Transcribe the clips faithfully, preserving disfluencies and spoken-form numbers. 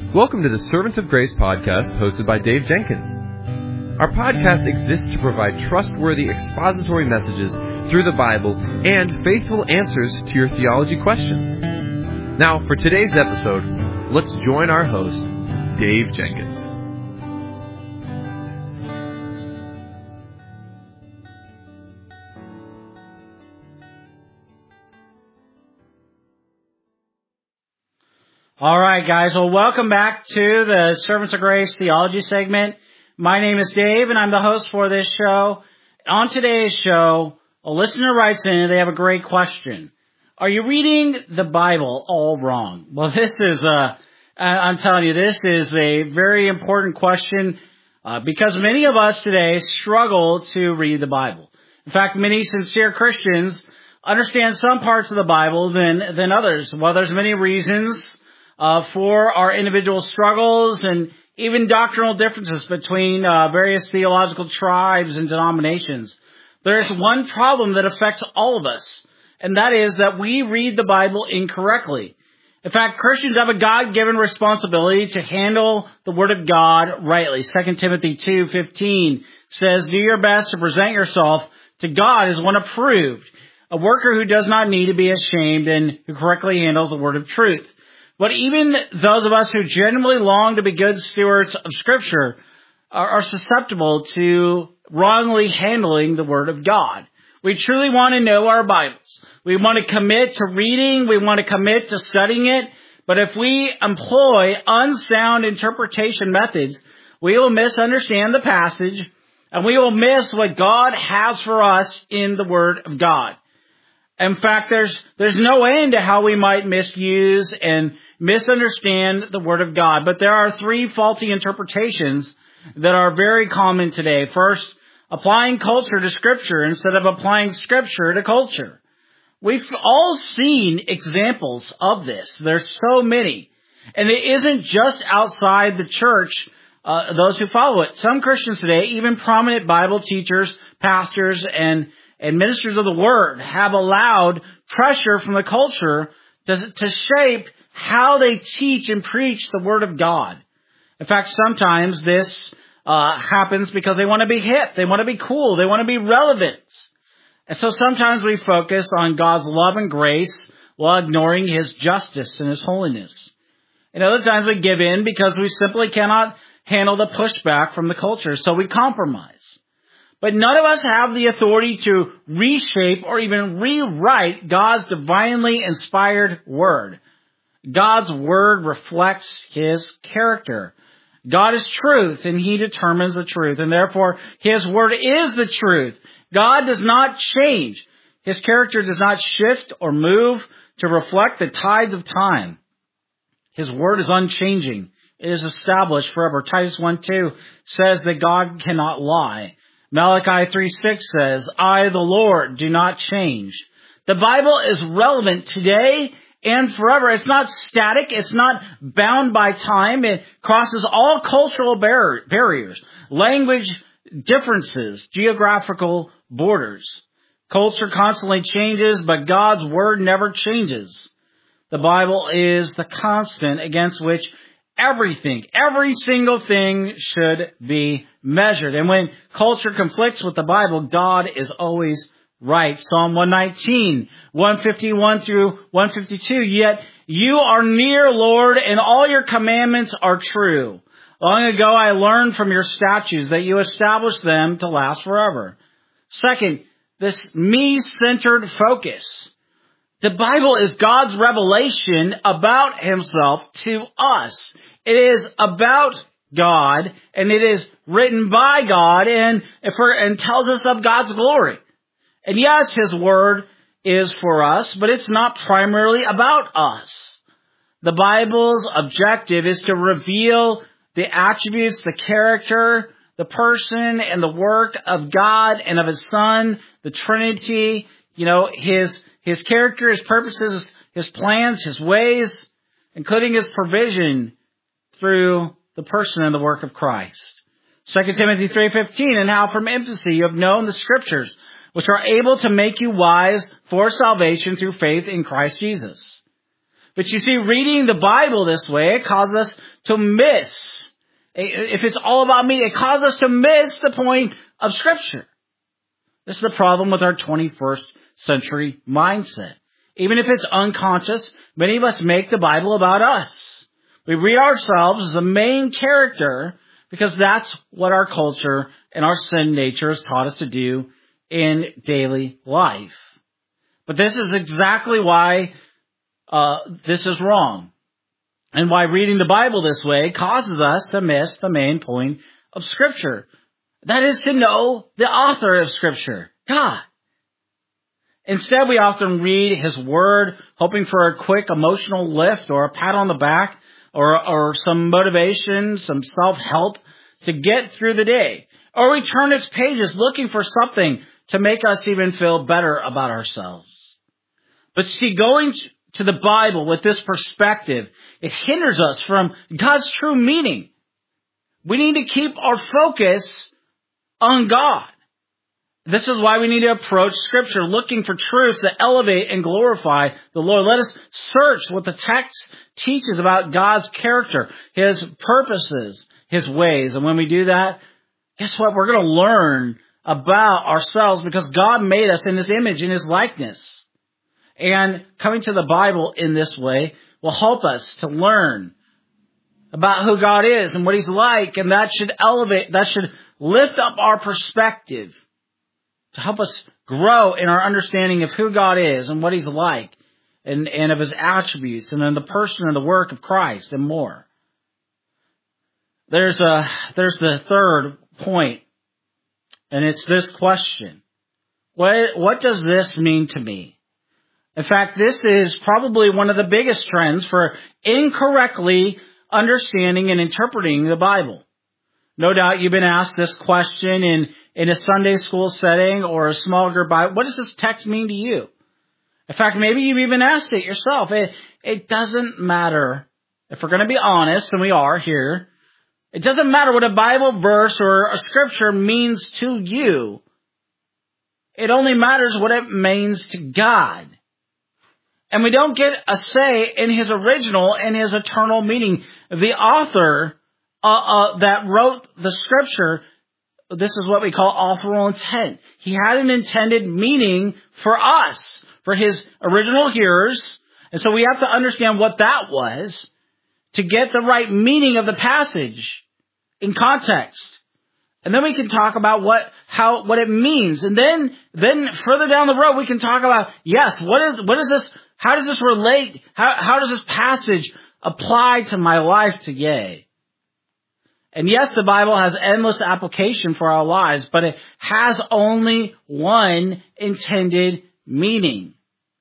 Welcome to the Servants of Grace podcast hosted by Dave Jenkins. Our podcast exists to provide trustworthy expository messages through the Bible and faithful answers to your theology questions. Now, for today's episode, let's join our host, Dave Jenkins. All right, guys. Well, welcome back to the Servants of Grace theology segment. My name is Dave, and I'm the host for this show. On today's show, a listener writes in, and they have a great question. Are you reading the Bible all wrong? Well, this is, uh, I'm telling you, this is a very important question uh, because many of us today struggle to read the Bible. In fact, many sincere Christians understand some parts of the Bible than, than others. Well, there's many reasons Uh, for our individual struggles and even doctrinal differences between uh, various theological tribes and denominations. There's one problem that affects all of us, and that is that we read the Bible incorrectly. In fact, Christians have a God-given responsibility to handle the Word of God rightly. Second Timothy two fifteen says, "Do your best to present yourself to God as one approved, a worker who does not need to be ashamed and who correctly handles the Word of truth." But even those of us who genuinely long to be good stewards of Scripture are, are susceptible to wrongly handling the Word of God. We truly want to know our Bibles. We want to commit to reading. We want to commit to studying it. But if we employ unsound interpretation methods, we will misunderstand the passage and we will miss what God has for us in the Word of God. In fact, there's there's no end to how we might misuse and misunderstand the Word of God. But there are three faulty interpretations that are very common today. First, applying culture to Scripture instead of applying Scripture to culture. We've all seen examples of this. There's so many. And it isn't just outside the church, uh, those who follow it. Some Christians today, even prominent Bible teachers, pastors, and and ministers of the Word have allowed pressure from the culture to, to shape how they teach and preach the Word of God. In fact, sometimes this uh, happens because they want to be hip, they want to be cool, they want to be relevant. And so sometimes we focus on God's love and grace while ignoring His justice and His holiness. And other times we give in because we simply cannot handle the pushback from the culture, so we compromise. But none of us have the authority to reshape or even rewrite God's divinely inspired Word. God's Word reflects His character. God is truth, and He determines the truth, and therefore His Word is the truth. God does not change. His character does not shift or move to reflect the tides of time. His Word is unchanging. It is established forever. Titus one two says that God cannot lie. Malachi three six says, "I, the Lord, do not change." The Bible is relevant today and forever. It's not static. It's not bound by time. It crosses all cultural bar- barriers, language differences, geographical borders. Culture constantly changes, but God's Word never changes. The Bible is the constant against which everything, every single thing should be measured. And when culture conflicts with the Bible, God is always right. Psalm one nineteen, one fifty-one through one fifty-two, "Yet you are near, Lord, and all your commandments are true. Long ago I learned from your statutes that you established them to last forever." Second, this me-centered focus. The Bible is God's revelation about Himself to us. It is about God, and it is written by God, and, for, and tells us of God's glory. And yes, His Word is for us, but it's not primarily about us. The Bible's objective is to reveal the attributes, the character, the person, and the work of God and of His Son, the Trinity, you know, His His character, His purposes, His plans, His ways, including His provision through the person and the work of Christ. Second Timothy three fifteen, "And how from infancy you have known the Scriptures, which are able to make you wise for salvation through faith in Christ Jesus." But you see, reading the Bible this way, it causes us to miss. If it's all about me, it causes us to miss the point of Scripture. This is the problem with our twenty-first century mindset. Even if it's unconscious, many of us make the Bible about us. We read ourselves as the main character because that's what our culture and our sin nature has taught us to do in daily life. But this is exactly why uh, this is wrong. And why reading the Bible this way causes us to miss the main point of Scripture. That is to know the author of Scripture, God. Instead, we often read His Word, hoping for a quick emotional lift or a pat on the back or, or some motivation, some self-help to get through the day. Or we turn its pages looking for something to make us even feel better about ourselves. But see, going to the Bible with this perspective, it hinders us from God's true meaning. We need to keep our focus on God. This is why we need to approach Scripture looking for truths that elevate and glorify the Lord. Let us search what the text teaches about God's character, His purposes, His ways. And when we do that, guess what? We're going to learn about ourselves because God made us in His image, in His likeness. And coming to the Bible in this way will help us to learn about who God is and what He's like. And that should elevate, that should lift up our perspective to help us grow in our understanding of who God is and what He's like and, and of His attributes and in the person and the work of Christ and more. There's a, there's the third point, and it's this question. What, what does this mean to me? In fact, this is probably one of the biggest trends for incorrectly understanding and interpreting the Bible. No doubt you've been asked this question in, in a Sunday school setting or a small group Bible. What does this text mean to you? In fact, maybe you've even asked it yourself. It, it doesn't matter. If we're going to be honest, and we are here, it doesn't matter what a Bible verse or a scripture means to you. It only matters what it means to God. And we don't get a say in His original and His eternal meaning. The author uh, uh, that wrote the scripture, this is what we call authorial intent. He had an intended meaning for us, for His original hearers. And so we have to understand what that was to get the right meaning of the passage in context. And then we can talk about what, how, what it means. And then, then further down the road, we can talk about, yes, what is, what is this, how does this relate? How, how does this passage apply to my life today? And yes, the Bible has endless application for our lives, but it has only one intended meaning.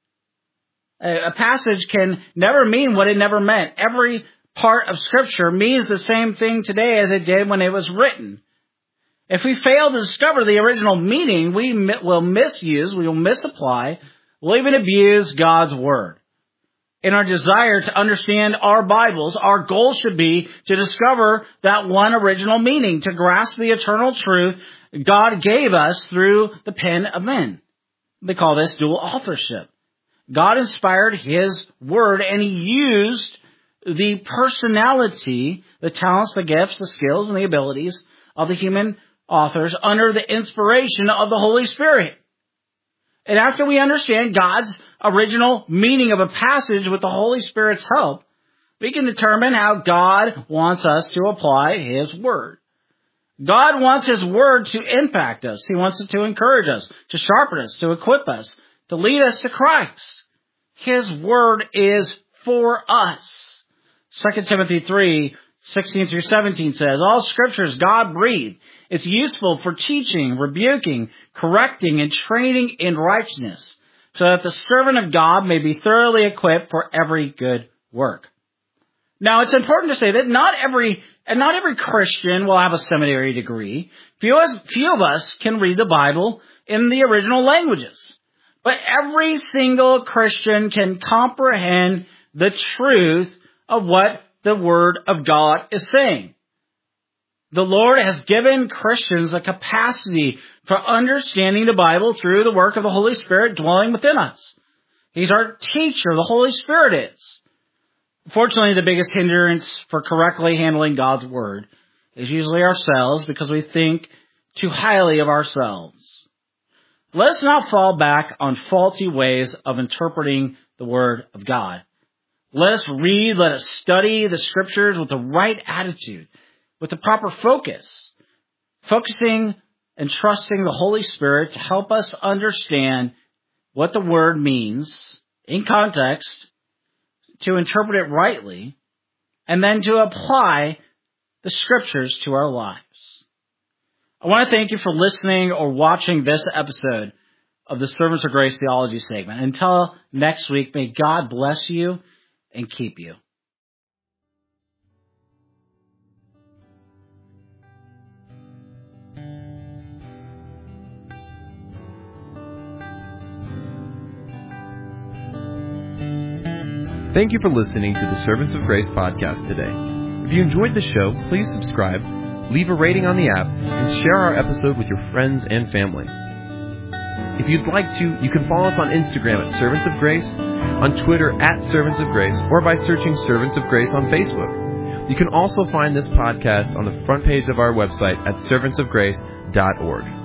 A, a passage can never mean what it never meant. Every part of Scripture means the same thing today as it did when it was written. If we fail to discover the original meaning, we will misuse, we will misapply, we'll even abuse God's Word. In our desire to understand our Bibles, our goal should be to discover that one original meaning, to grasp the eternal truth God gave us through the pen of men. They call this dual authorship. God inspired His Word, and He used the personality, the talents, the gifts, the skills, and the abilities of the human authors under the inspiration of the Holy Spirit. And after we understand God's original meaning of a passage with the Holy Spirit's help, we can determine how God wants us to apply His Word. God wants His Word to impact us. He wants it to encourage us, to sharpen us, to equip us, to lead us to Christ. His Word is for us. Second Timothy three, sixteen through seventeen says, all Scripture is God-breathed. It's useful for teaching, rebuking, correcting, and training in righteousness, so that the servant of God may be thoroughly equipped for every good work. Now, it's important to say that not every and not every Christian will have a seminary degree. Few, few of us can read the Bible in the original languages. But every single Christian can comprehend the truth of what the Word of God is saying. The Lord has given Christians the capacity for understanding the Bible through the work of the Holy Spirit dwelling within us. He's our teacher, the Holy Spirit is. Fortunately, the biggest hindrance for correctly handling God's Word is usually ourselves because we think too highly of ourselves. Let us not fall back on faulty ways of interpreting the Word of God. Let us read, let us study the Scriptures with the right attitude, with the proper focus, focusing and trusting the Holy Spirit to help us understand what the Word means in context, to interpret it rightly, and then to apply the Scriptures to our lives. I want to thank you for listening or watching this episode of the Servants of Grace Theology segment. Until next week, may God bless you and keep you. Thank you for listening to the Servants of Grace podcast today. If you enjoyed the show, please subscribe, leave a rating on the app, and share our episode with your friends and family. If you'd like to, you can follow us on Instagram at Servants of Grace, on Twitter at Servants of Grace, or by searching Servants of Grace on Facebook. You can also find this podcast on the front page of our website at servants of grace dot org.